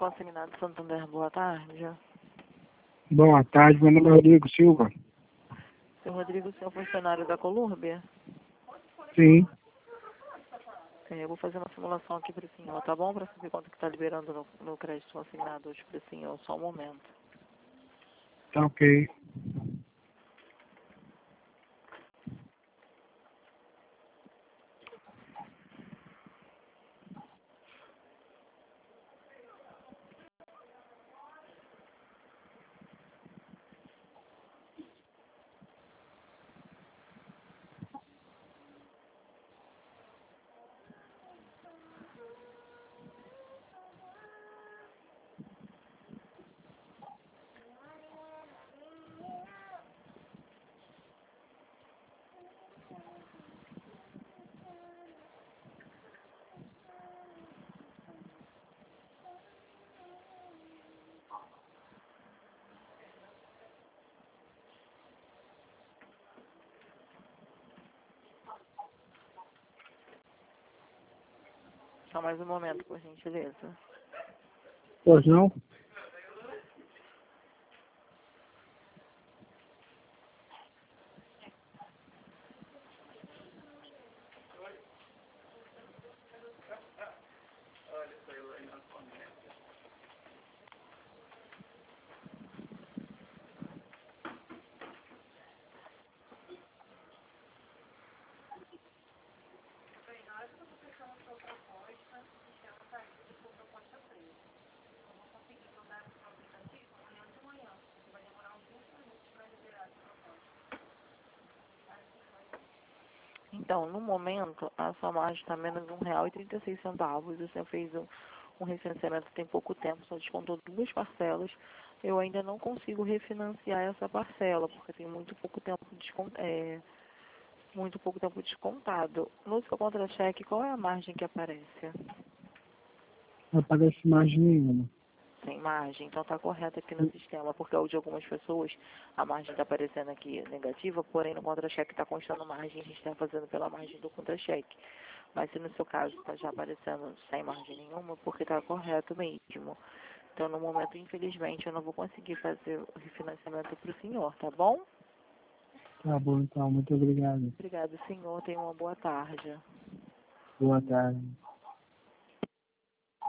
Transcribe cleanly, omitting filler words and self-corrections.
Consignado Santander, boa tarde. Boa tarde, meu nome é Rodrigo Silva. Seu Rodrigo, seu funcionário da Colúrbia? Sim, Eu vou fazer uma simulação aqui para o senhor, tá bom? Para saber quanto que está liberando no crédito consignado hoje para o senhor. Só um momento. tá ok. Só mais um momento, por gentileza. Pois não? Então, no momento, a sua margem está menos de R$ 1,36. Você fez um refinanciamento tem pouco tempo, só descontou 2 parcelas. Eu ainda não consigo refinanciar essa parcela, porque tem muito pouco tempo muito pouco tempo descontado. No seu contra-cheque, qual é a margem que aparece? Não aparece margem nenhuma. Sem margem, então está correto aqui no sistema, porque o de algumas pessoas a margem está aparecendo aqui negativa, porém no contra-cheque está constando margem, a gente está fazendo pela margem do contra-cheque. Mas se no seu caso está já aparecendo sem margem nenhuma, porque está correto mesmo. Então no momento, infelizmente, eu não vou conseguir fazer o refinanciamento para o senhor, tá bom? Tá bom, então. Muito obrigado. Obrigado, senhor. Tenha uma boa tarde. Boa tarde.